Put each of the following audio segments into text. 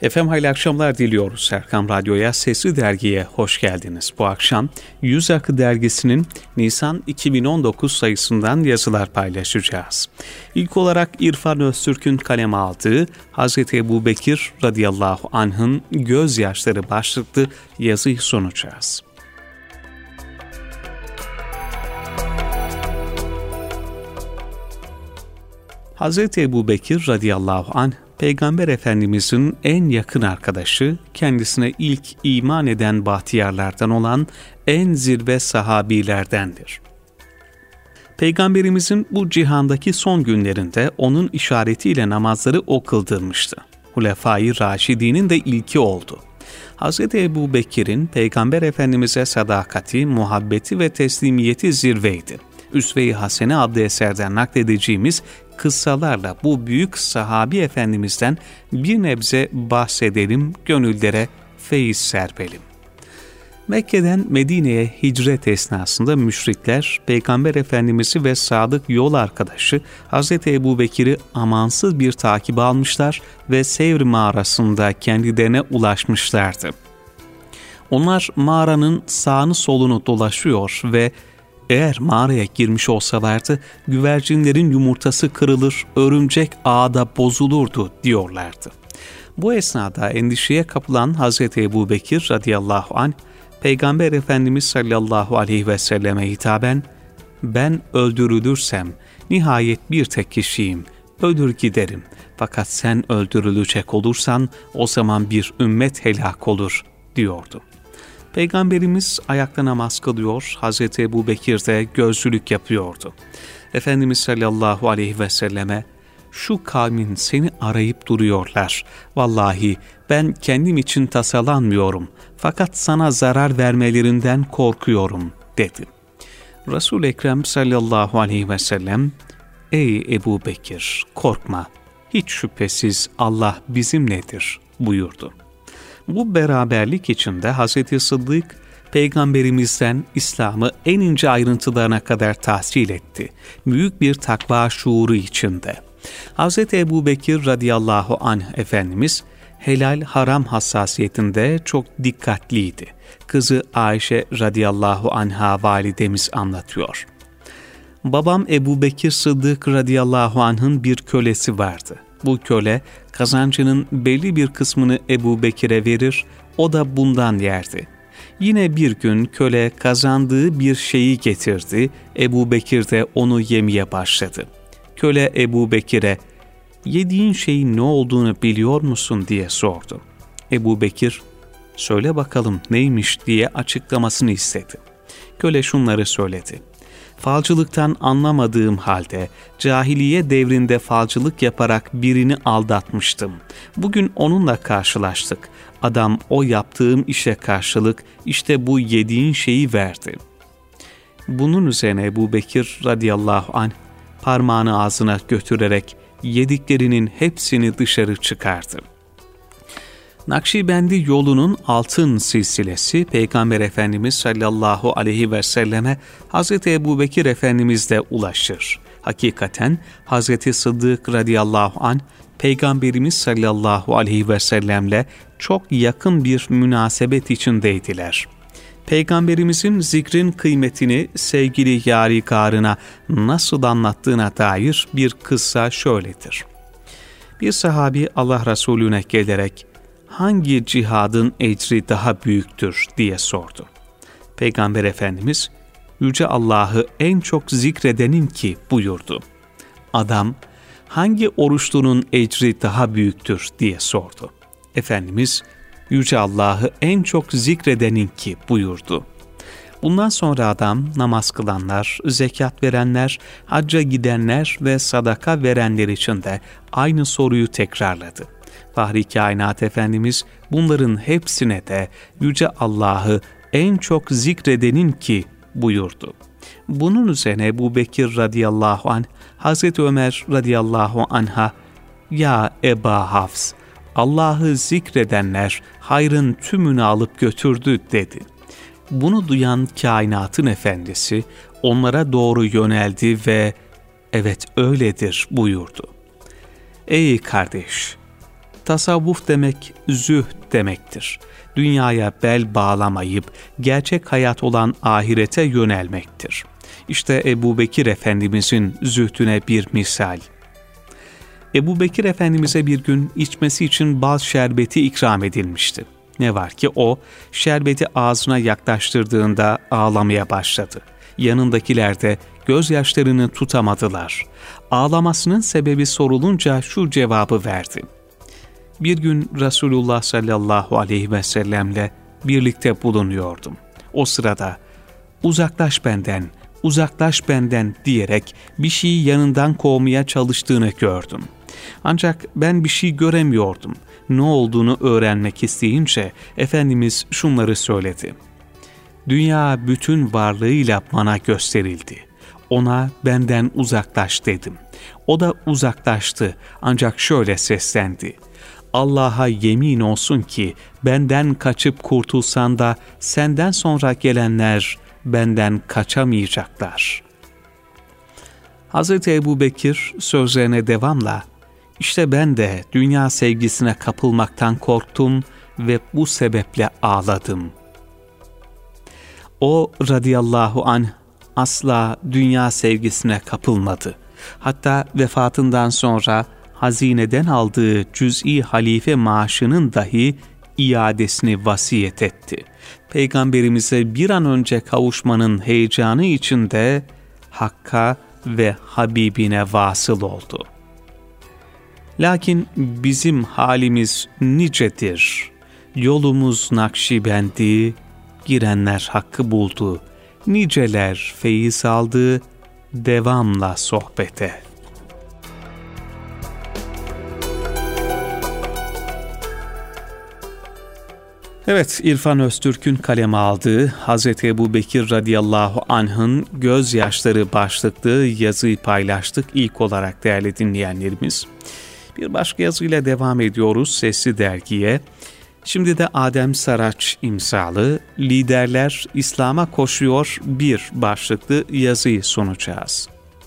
Efendim hayırlı akşamlar diliyoruz. Erkam Radyo'ya, Sesli Dergi'ye hoş geldiniz. Bu akşam Yüz Akı Dergisi'nin Nisan 2019 sayısından yazılar paylaşacağız. İlk olarak İrfan Öztürk'ün kaleme aldığı Hazreti Ebubekir radıyallahu anh'ın gözyaşları başlıklı yazıyı sunacağız. Hazreti Ebubekir radıyallahu anh, Peygamber Efendimizin en yakın arkadaşı, kendisine ilk iman eden bahtiyarlardan olan en zirve sahabilerdendir. Peygamberimizin bu cihandaki son günlerinde onun işaretiyle namazları o kıldırmıştı. Hulefai Raşidinin de ilki oldu. Hz. Ebubekir'in Peygamber Efendimiz'e sadakati, muhabbeti ve teslimiyeti zirveydi. Üsve-i Hasene adlı eserden nakledeceğimiz kıssalarla bu büyük sahabi efendimizden bir nebze bahsedelim, gönüllere feyiz serpelim. Mekke'den Medine'ye hicret esnasında müşrikler Peygamber Efendimiz'i ve sadık yol arkadaşı Hz. Ebubekir'i amansız bir takip almışlar ve Sevr mağarasında kendilerine ulaşmışlardı. Onlar mağaranın sağını solunu dolaşıyor ve eğer mağaraya girmiş olsalardı güvercinlerin yumurtası kırılır, örümcek ağda bozulurdu diyorlardı. Bu esnada endişeye kapılan Hazreti Ebubekir radıyallahu anh, Peygamber Efendimiz sallallahu aleyhi ve selleme hitaben, "Ben öldürülürsem nihayet bir tek kişiyim, ölür giderim. Fakat sen öldürülecek olursan o zaman bir ümmet helak olur," diyordu. Peygamberimiz ayakta namaz kılıyor, Hazreti Ebubekir de gözcülük yapıyordu. Efendimiz sallallahu aleyhi ve selleme, "Şu kavmin seni arayıp duruyorlar. Vallahi ben kendim için tasalanmıyorum. Fakat sana zarar vermelerinden korkuyorum," dedi. Resul-i Ekrem sallallahu aleyhi ve sellem, "Ey Ebubekir, korkma. Hiç şüphesiz Allah bizimledir," buyurdu. Bu beraberlik içinde Hazreti Sıddık, Peygamberimizden İslam'ı en ince ayrıntılarına kadar tahsil etti. Büyük bir takva şuuru içinde. Hazreti Ebubekir radıyallahu anh Efendimiz, helal haram hassasiyetinde çok dikkatliydi. Kızı Ayşe radıyallahu anha validemiz anlatıyor. "Babam Ebubekir Sıddık radıyallahu anh'ın bir kölesi vardı. Bu köle kazancının belli bir kısmını Ebubekir'e verir, o da bundan yerdi. Yine bir gün köle kazandığı bir şeyi getirdi, Ebubekir de onu yemeye başladı. Köle Ebubekir'e, 'Yediğin şeyin ne olduğunu biliyor musun?' diye sordu. Ebubekir, 'Söyle bakalım neymiş?' diye açıklamasını istedi. Köle şunları söyledi. "Falcılıktan anlamadığım halde cahiliye devrinde falcılık yaparak birini aldatmıştım. Bugün onunla karşılaştık. Adam o yaptığım işe karşılık işte bu yediğin şeyi verdi." Bunun üzerine Ebubekir radıyallahu anh parmağını ağzına götürerek yediklerinin hepsini dışarı çıkardı. Nakşibendi yolunun altın silsilesi Peygamber Efendimiz sallallahu aleyhi ve selleme Hazreti Ebubekir Efendimiz de ulaşır. Hakikaten Hazreti Sıddık radıyallahu anh Peygamberimiz sallallahu aleyhi ve sellemle çok yakın bir münasebet içindeydiler. Peygamberimizin zikrin kıymetini sevgili yarigarına nasıl anlattığına dair bir kıssa şöyledir. Bir sahabi Allah Resulüne gelerek, "Hangi cihadın ecri daha büyüktür?" diye sordu. Peygamber Efendimiz, "Yüce Allah'ı en çok zikredenin ki," buyurdu. Adam, "Hangi oruçlunun ecri daha büyüktür?" diye sordu. Efendimiz, "Yüce Allah'ı en çok zikredenin ki," buyurdu. Bundan sonra adam namaz kılanlar, zekat verenler, hacca gidenler ve sadaka verenler için de aynı soruyu tekrarladı. Fahri Kainat Efendimiz bunların hepsine de Yüce Allah'ı en çok zikredenin ki buyurdu. Bunun üzerine Ebubekir radıyallahu anh, Hazreti Ömer radıyallahu anh'a, "Ya Eba Hafs, Allah'ı zikredenler hayrın tümünü alıp götürdü," dedi. Bunu duyan kainatın efendisi onlara doğru yöneldi ve "Evet öyledir," buyurdu. "Ey kardeş, tasavvuf demek zühd demektir. Dünyaya bel bağlamayıp gerçek hayat olan ahirete yönelmektir. İşte Ebu Bekir Efendimizin zühdüne bir misal. Ebu Bekir Efendimiz'e bir gün içmesi için bal şerbeti ikram edilmişti. Ne var ki o, şerbeti ağzına yaklaştırdığında ağlamaya başladı. Yanındakiler de gözyaşlarını tutamadılar. Ağlamasının sebebi sorulunca şu cevabı verdi. Bir gün Resulullah sallallahu aleyhi ve sellemle birlikte bulunuyordum. O sırada uzaklaş benden diyerek bir şeyi yanından kovmaya çalıştığını gördüm. Ancak ben bir şey göremiyordum. Ne olduğunu öğrenmek isteyince Efendimiz şunları söyledi. Dünya bütün varlığıyla bana gösterildi. Ona benden uzaklaş dedim. O da uzaklaştı ancak şöyle seslendi. Allah'a yemin olsun ki benden kaçıp kurtulsan da senden sonra gelenler benden kaçamayacaklar. Hz. Ebu Bekir sözlerine devamla, İşte ben de dünya sevgisine kapılmaktan korktum ve bu sebeple ağladım. O radıyallahu anh asla dünya sevgisine kapılmadı. Hatta vefatından sonra hazineden aldığı cüz'i halife maaşının dahi iadesini vasiyet etti. Peygamberimize bir an önce kavuşmanın heyecanı içinde Hakk'a ve Habibine vasıl oldu. Lakin bizim halimiz nicedir. Yolumuz Nakşibendi, girenler hakkı buldu. Niceler feyiz aldı, devamla sohbete. Evet, İrfan Öztürk'ün kaleme aldığı Hz. Ebu Bekir radıyallahu anh'ın gözyaşları başlıklı yazıyı paylaştık ilk olarak değerli dinleyenlerimiz. Bir başka yazıyla devam ediyoruz Sesli Dergi'ye. Şimdi de Adem Saraç imzalı Liderler İslam'a Koşuyor bir başlıklı yazıyı sunacağız.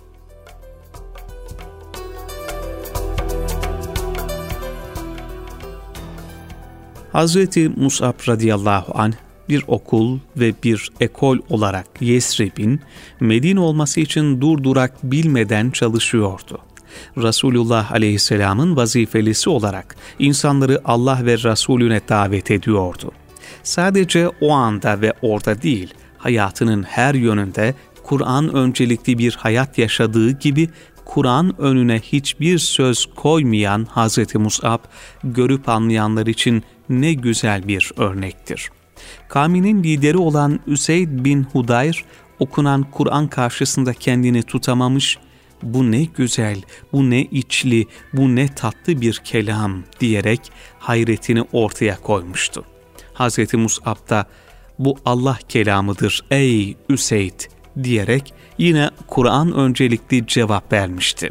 Hazreti Mus'ab radıyallahu anh bir okul ve bir ekol olarak Yesrib'in Medine olması için durdurak bilmeden çalışıyordu. Resulullah aleyhisselamın vazifelisi olarak insanları Allah ve Resulüne davet ediyordu. Sadece o anda ve orada değil, hayatının her yönünde Kur'an öncelikli bir hayat yaşadığı gibi Kur'an önüne hiçbir söz koymayan Hz. Mus'ab, görüp anlayanlar için ne güzel bir örnektir. Kavminin lideri olan Üseyd bin Hudayr, okunan Kur'an karşısında kendini tutamamış, bu ne güzel, bu ne içli, bu ne tatlı bir kelam diyerek hayretini ortaya koymuştu. Hz. Mus'ab da bu Allah kelamıdır ey Üseyd diyerek yine Kur'an öncelikli cevap vermişti.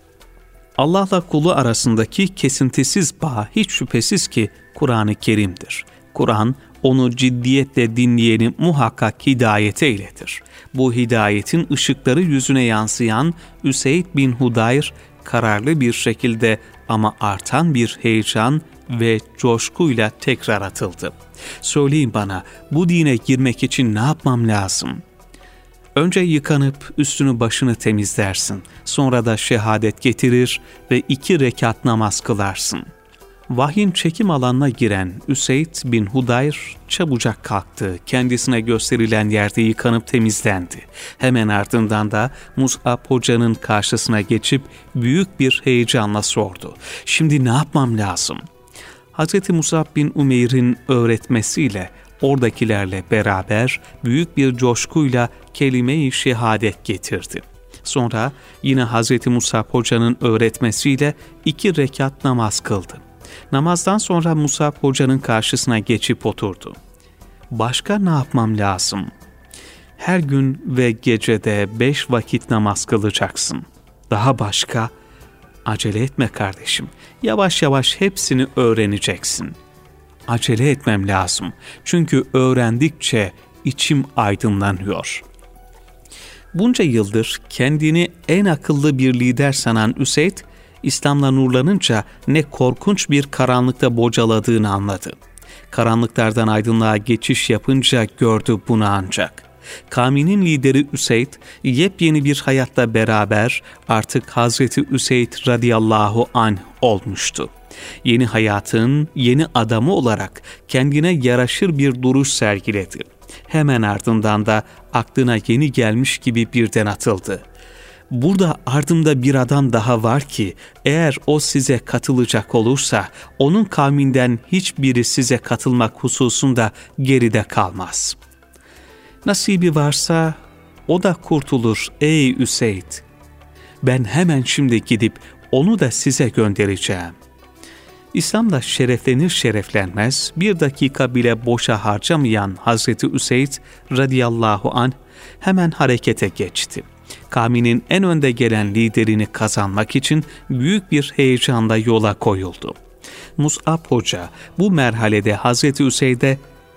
Allah'la kulu arasındaki kesintisiz bağ hiç şüphesiz ki Kur'an-ı Kerim'dir. Kur'an, onu ciddiyetle dinleyeni muhakkak hidayete eyletir. Bu hidayetin ışıkları yüzüne yansıyan Üseyd bin Hudayr, kararlı bir şekilde ama artan bir heyecan ve coşkuyla tekrar atıldı. Söyleyin bana, bu dine girmek için ne yapmam lazım? Önce yıkanıp üstünü başını temizlersin. Sonra da şehadet getirir ve 2 rekat namaz kılarsın. Vahyin çekim alanına giren Üseyd bin Hudayr çabucak kalktı. Kendisine gösterilen yerde yıkanıp temizlendi. Hemen ardından da Mus'ab hocanın karşısına geçip büyük bir heyecanla sordu. Şimdi ne yapmam lazım? Hz. Mus'ab bin Umeyr'in öğretmesiyle oradakilerle beraber büyük bir coşkuyla kelime-i şehadet getirdi. Sonra yine Hz. Mus'ab hocanın öğretmesiyle 2 rekat namaz kıldı. Namazdan sonra Mus'ab hocanın karşısına geçip oturdu. Başka ne yapmam lazım? Her gün ve gecede 5 vakit namaz kılacaksın. Daha başka? Acele etme kardeşim. Yavaş yavaş hepsini öğreneceksin. Acele etmem lazım. Çünkü öğrendikçe içim aydınlanıyor. Bunca yıldır kendini en akıllı bir lider sanan Üseyd, İslam'la nurlanınca ne korkunç bir karanlıkta bocaladığını anladı. Karanlıklardan aydınlığa geçiş yapınca gördü bunu ancak. Kavminin lideri Üseyd, yepyeni bir hayatla beraber artık Hazreti Üseyd radıyallahu anh olmuştu. Yeni hayatın yeni adamı olarak kendine yaraşır bir duruş sergiledi. Hemen ardından da aklına yeni gelmiş gibi birden atıldı. Burada ardımda bir adam daha var ki eğer o size katılacak olursa onun kavminden hiçbiri size katılmak hususunda geride kalmaz. Nasibi varsa o da kurtulur ey Üseyd. Ben hemen şimdi gidip onu da size göndereceğim. İslam'da şereflenir şereflenmez bir dakika bile boşa harcamayan Hazreti Üseyd radıyallahu anh hemen harekete geçti. Kavminin en önde gelen liderini kazanmak için büyük bir heyecanla yola koyuldu. Mus'ab Hoca bu merhalede Hazreti Üseyd'e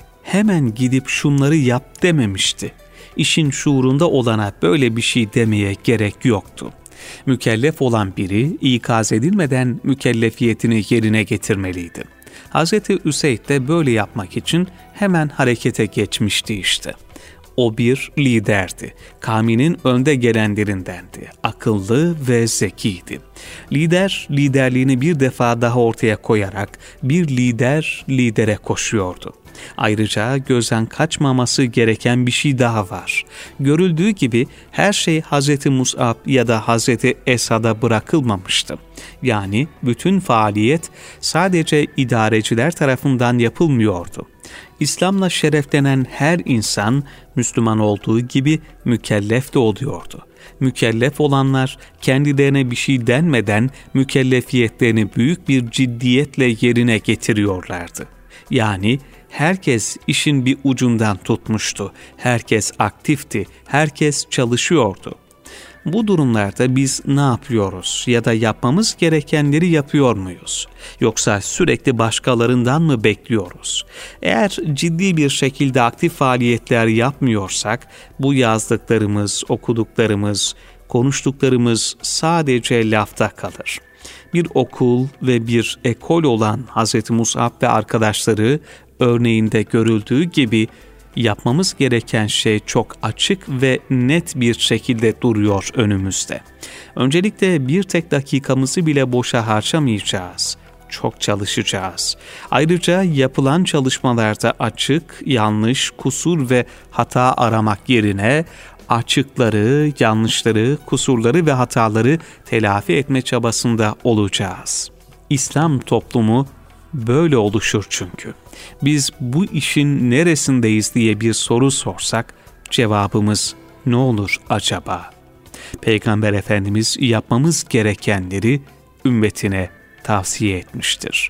hemen gidip şunları yap dememişti. İşin şuurunda olana böyle bir şey demeye gerek yoktu. Mükellef olan biri ikaz edilmeden mükellefiyetini yerine getirmeliydi. Hazreti Üseyd de böyle yapmak için hemen harekete geçmişti işte. O bir liderdi. Kavminin önde gelenlerindendi. Akıllı ve zekiydi. Lider, liderliğini bir defa daha ortaya koyarak bir lider lidere koşuyordu. Ayrıca gözden kaçmaması gereken bir şey daha var. Görüldüğü gibi her şey Hazreti Mus'ab ya da Hazreti Esad'a bırakılmamıştı. Yani bütün faaliyet sadece idareciler tarafından yapılmıyordu. İslam'la şereflenen her insan Müslüman olduğu gibi mükellef de oluyordu. Mükellef olanlar kendilerine bir şey denmeden mükellefiyetlerini büyük bir ciddiyetle yerine getiriyorlardı. Yani herkes işin bir ucundan tutmuştu, herkes aktifti, herkes çalışıyordu. Bu durumlarda biz ne yapıyoruz ya da yapmamız gerekenleri yapıyor muyuz? Yoksa sürekli başkalarından mı bekliyoruz? Eğer ciddi bir şekilde aktif faaliyetler yapmıyorsak, bu yazdıklarımız, okuduklarımız, konuştuklarımız sadece lafta kalır. Bir okul ve bir ekol olan Hz. Mus'ab ve arkadaşları örneğinde görüldüğü gibi yapmamız gereken şey çok açık ve net bir şekilde duruyor önümüzde. Öncelikle bir tek dakikamızı bile boşa harcamayacağız. Çok çalışacağız. Ayrıca yapılan çalışmalarda açık, yanlış, kusur ve hata aramak yerine açıkları, yanlışları, kusurları ve hataları telafi etme çabasında olacağız. İslam toplumu böyle oluşur çünkü. Biz bu işin neresindeyiz diye bir soru sorsak, cevabımız ne olur acaba? Peygamber Efendimiz yapmamız gerekenleri ümmetine tavsiye etmiştir.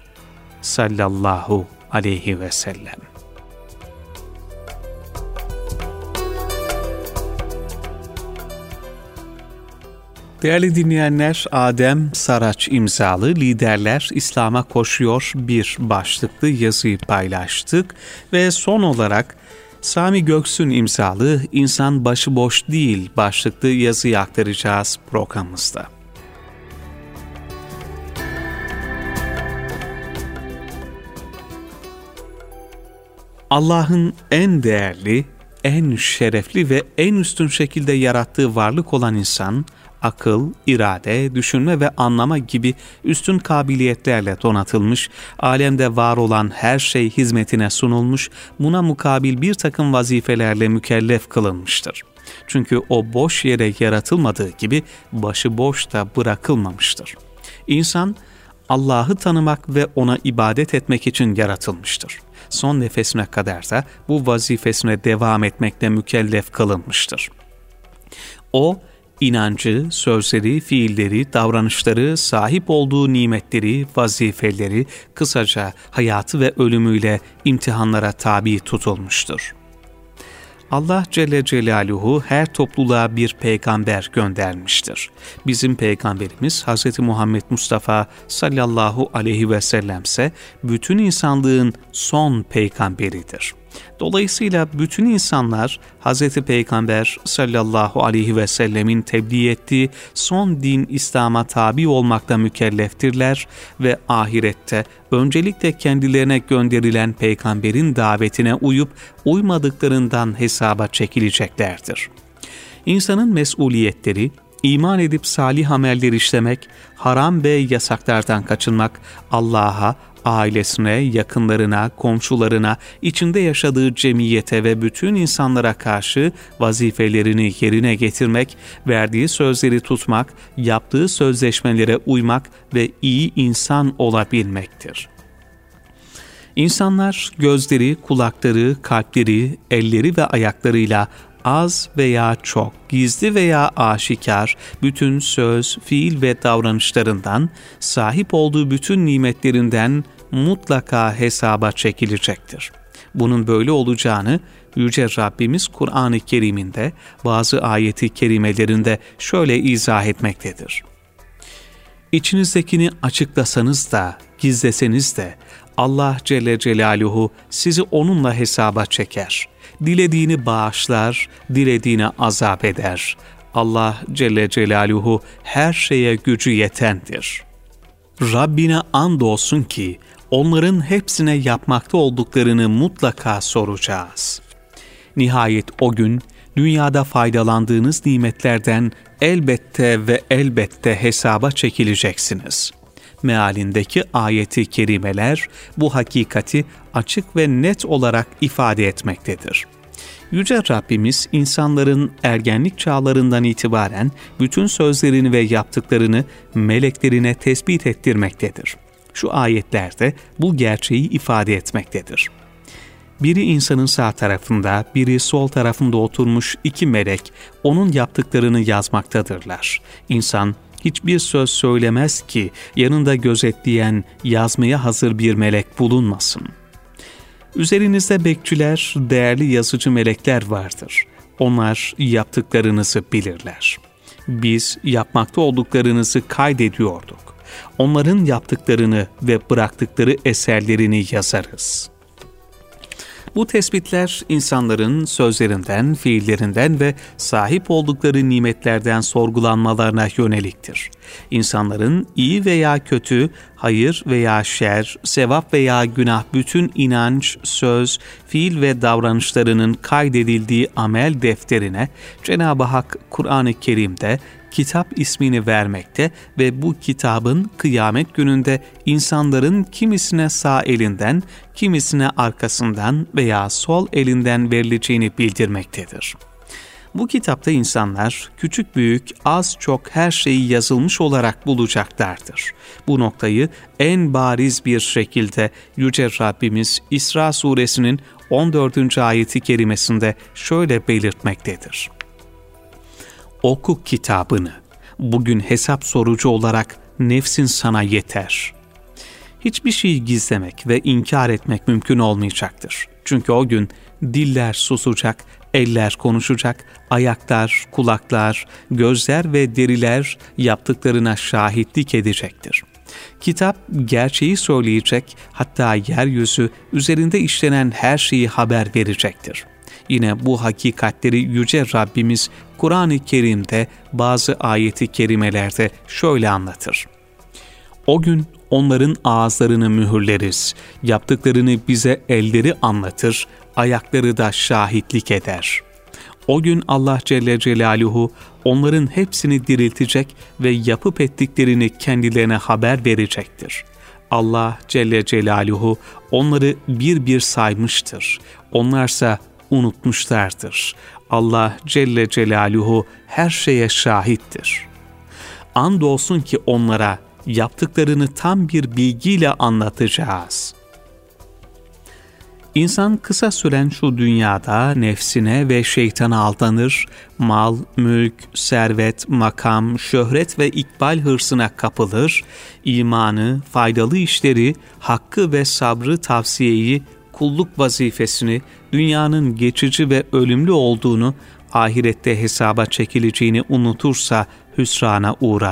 Sallallahu aleyhi ve sellem. Değerli dinleyenler, Adem Saraç imzalı Liderler İslam'a Koşuyor bir başlıklı yazıyı paylaştık ve son olarak Sami Göksu'nun imzalı İnsan Başıboş Değil başlıklı yazıyı aktaracağız programımızda. Allah'ın en değerli, en şerefli ve en üstün şekilde yarattığı varlık olan insan, akıl, irade, düşünme ve anlama gibi üstün kabiliyetlerle donatılmış, alemde var olan her şey hizmetine sunulmuş, buna mukabil bir takım vazifelerle mükellef kılınmıştır. Çünkü o boş yere yaratılmadığı gibi başıboş da bırakılmamıştır. İnsan, Allah'ı tanımak ve ona ibadet etmek için yaratılmıştır. Son nefesine kadar da bu vazifesine devam etmekle mükellef kılınmıştır. O, İnancı, sözleri, fiilleri, davranışları, sahip olduğu nimetleri, vazifeleri, kısaca hayatı ve ölümüyle imtihanlara tabi tutulmuştur. Allah Celle Celaluhu her topluluğa bir peygamber göndermiştir. Bizim peygamberimiz Hz. Muhammed Mustafa sallallahu aleyhi ve sellem ise bütün insanlığın son peygamberidir. Dolayısıyla bütün insanlar Hz. Peygamber sallallahu aleyhi ve sellemin tebliğ ettiği son din İslam'a tabi olmakla mükelleftirler ve ahirette öncelikle kendilerine gönderilen peygamberin davetine uyup uymadıklarından hesaba çekileceklerdir. İnsanın mesuliyetleri, iman edip salih ameller işlemek, haram ve yasaklardan kaçınmak, Allah'a, ailesine, yakınlarına, komşularına, içinde yaşadığı cemiyete ve bütün insanlara karşı vazifelerini yerine getirmek, verdiği sözleri tutmak, yaptığı sözleşmelere uymak ve iyi insan olabilmektir. İnsanlar gözleri, kulakları, kalpleri, elleri ve ayaklarıyla az veya çok, gizli veya aşikar, bütün söz, fiil ve davranışlarından, sahip olduğu bütün nimetlerinden mutlaka hesaba çekilecektir. Bunun böyle olacağını Yüce Rabbimiz Kur'an-ı Kerim'inde bazı ayeti kerimelerinde şöyle izah etmektedir. İçinizdekini açıklasanız da, gizleseniz de Allah Celle Celaluhu sizi onunla hesaba çeker. Dilediğini bağışlar, dilediğine azap eder. Allah Celle Celaluhu her şeye gücü yetendir. Rabbine andolsun ki onların hepsine yapmakta olduklarını mutlaka soracağız. Nihayet o gün dünyada faydalandığınız nimetlerden elbette ve elbette hesaba çekileceksiniz. Mealindeki ayeti kerimeler bu hakikati açık ve net olarak ifade etmektedir. Yüce Rabbimiz insanların ergenlik çağlarından itibaren bütün sözlerini ve yaptıklarını meleklerine tespit ettirmektedir. Şu ayetlerde bu gerçeği ifade etmektedir. Biri insanın sağ tarafında, biri sol tarafında oturmuş iki melek onun yaptıklarını yazmaktadırlar. İnsan hiçbir söz söylemez ki yanında gözetleyen, yazmaya hazır bir melek bulunmasın. Üzerinizde bekçiler, değerli yazıcı melekler vardır. Onlar yaptıklarınızı bilirler. Biz yapmakta olduklarınızı kaydediyorduk. Onların yaptıklarını ve bıraktıkları eserlerini yazarız. Bu tespitler insanların sözlerinden, fiillerinden ve sahip oldukları nimetlerden sorgulanmalarına yöneliktir. İnsanların iyi veya kötü, hayır veya şer, sevap veya günah bütün inanç, söz, fiil ve davranışlarının kaydedildiği amel defterine Cenab-ı Hak Kur'an-ı Kerim'de kitap ismini vermekte ve bu kitabın kıyamet gününde insanların kimisine sağ elinden, kimisine arkasından veya sol elinden verileceğini bildirmektedir. Bu kitapta insanlar küçük büyük az çok her şeyi yazılmış olarak bulacaklardır. Bu noktayı en bariz bir şekilde Yüce Rabbimiz İsra suresinin 14. ayeti kerimesinde şöyle belirtmektedir. Oku kitabını. Bugün hesap sorucu olarak nefsin sana yeter. Hiçbir şeyi gizlemek ve inkar etmek mümkün olmayacaktır. Çünkü o gün diller susacak, eller konuşacak, ayaklar, kulaklar, gözler ve deriler yaptıklarına şahitlik edecektir. Kitap gerçeği söyleyecek, hatta yeryüzü üzerinde işlenen her şeyi haber verecektir. Yine bu hakikatleri Yüce Rabbimiz Kur'an-ı Kerim'de bazı ayeti kerimelerde şöyle anlatır. O gün onların ağızlarını mühürleriz, yaptıklarını bize elleri anlatır, ayakları da şahitlik eder. O gün Allah Celle Celaluhu onların hepsini diriltecek ve yapıp ettiklerini kendilerine haber verecektir. Allah Celle Celaluhu onları bir bir saymıştır. Onlarsa unutmuşlardır. Allah Celle Celaluhu her şeye şahittir. Andolsun ki onlara yaptıklarını tam bir bilgiyle anlatacağız. İnsan kısa süren şu dünyada nefsine ve şeytana aldanır, mal, mülk, servet, makam, şöhret ve ikbal hırsına kapılır, imanı, faydalı işleri, hakkı ve sabrı tavsiyeyi, kulluk vazifesini, dünyanın geçici ve ölümlü olduğunu, ahirette hesaba çekileceğini unutursa hüsrana uğrar,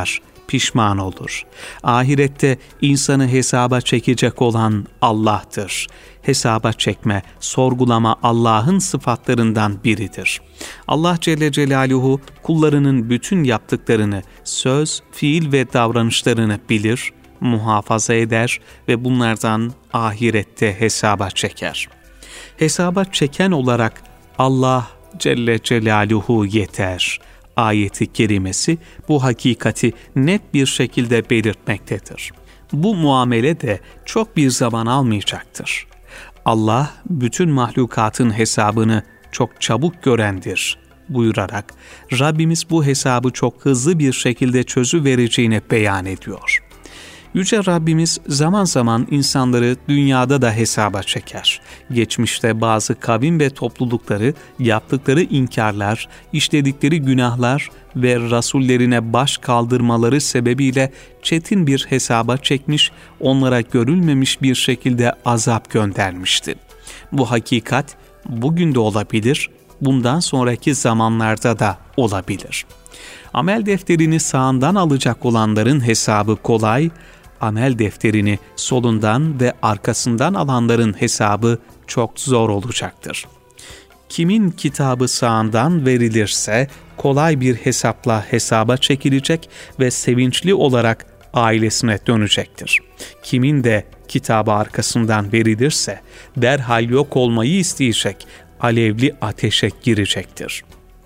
pişman olur. Ahirette insanı hesaba çekecek olan Allah'tır. Hesaba çekme, sorgulama Allah'ın sıfatlarından biridir. Allah Celle Celaluhu kullarının bütün yaptıklarını, söz, fiil ve davranışlarını bilir, muhafaza eder ve bunlardan ahirette hesaba çeker. Hesaba çeken olarak Allah Celle Celaluhu yeter. Ayet-i kerimesi bu hakikati net bir şekilde belirtmektedir. Bu muamele de çok bir zaman almayacaktır. Allah bütün mahlukatın hesabını çok çabuk görendir buyurarak Rabbimiz bu hesabı çok hızlı bir şekilde çözüvereceğini beyan ediyor. Yüce Rabbimiz zaman zaman insanları dünyada da hesaba çeker. Geçmişte bazı kavim ve toplulukları yaptıkları inkarlar, işledikleri günahlar ve rasullerine baş kaldırmaları sebebiyle çetin bir hesaba çekmiş, onlara görülmemiş bir şekilde azap göndermişti. Bu hakikat bugün de olabilir, bundan sonraki zamanlarda da olabilir. Amel defterini sağından alacak olanların hesabı kolay, amel defterini solundan ve arkasından alanların hesabı çok zor olacaktır. Kimin kitabı sağından verilirse kolay bir hesapla hesaba çekilecek ve sevinçli olarak ailesine dönecektir. Kimin de kitabı arkasından verilirse derhal yok olmayı isteyecek, alevli ateşe girecektir.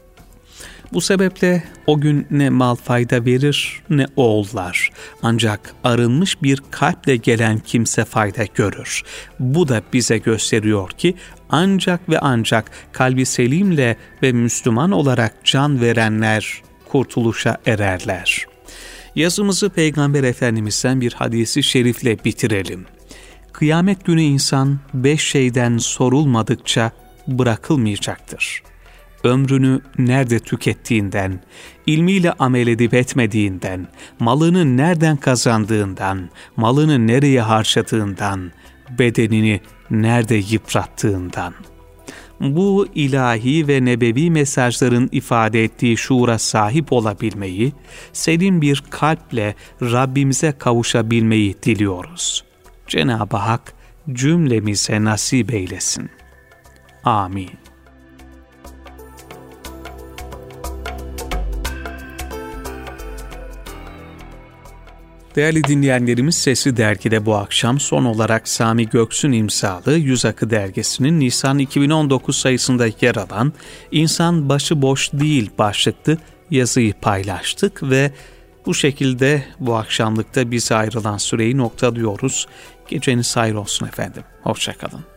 Bu sebeple o gün ne mal fayda verir ne oğullar. Ancak arınmış bir kalple gelen kimse fayda görür. Bu da bize gösteriyor ki ancak ve ancak kalbi selimle ve Müslüman olarak can verenler kurtuluşa ererler. Yazımızı Peygamber Efendimiz'den bir hadisi şerifle bitirelim. Kıyamet günü insan 5 şeyden sorulmadıkça bırakılmayacaktır. Ömrünü nerede tükettiğinden, ilmiyle amel edip etmediğinden, malını nereden kazandığından, malını nereye harcadığından, bedenini nerede yıprattığından. Bu ilahi ve nebevi mesajların ifade ettiği şuura sahip olabilmeyi, selim bir kalple Rabbimize kavuşabilmeyi diliyoruz. Cenab-ı Hak cümlemize nasip eylesin. Amin. Değerli dinleyenlerimiz, Sesli Dergi'de bu akşam son olarak Sami Göksu'nun imzalı Yüz Akı dergisinin Nisan 2019 sayısında yer alan "İnsan başıboş değil" başlıklı yazıyı paylaştık ve bu şekilde bu akşamlıkta bize ayrılan süreyi noktalıyoruz. Geceniz hayır olsun efendim. Hoşça kalın.